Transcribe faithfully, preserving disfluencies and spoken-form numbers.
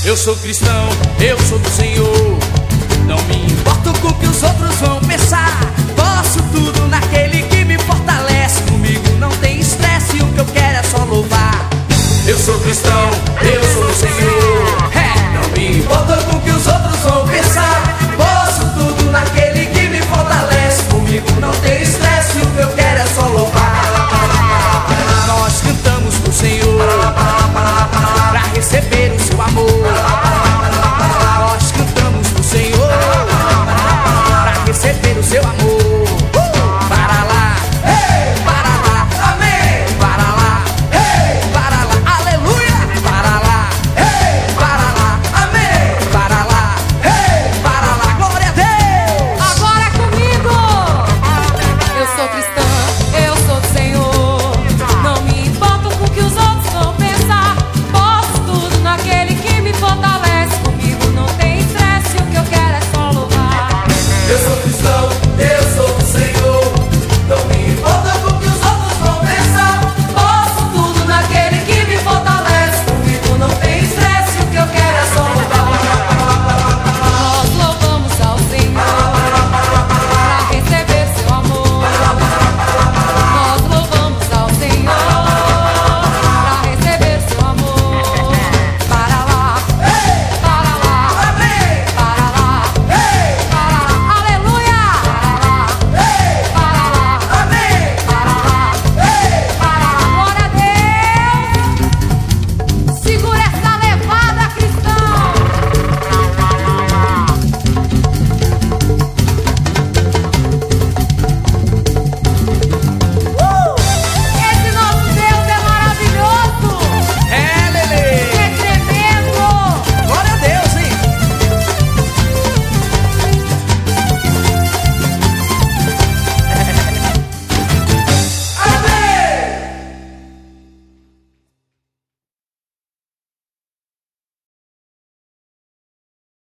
Eu sou cristão, eu sou do Senhor. Não me importo com o que os outros vão pensar. Posso tudo naquele que me fortalece. Comigo não tem estresse, o que eu quero é só louvar. Eu sou cristão, eu sou do Senhor.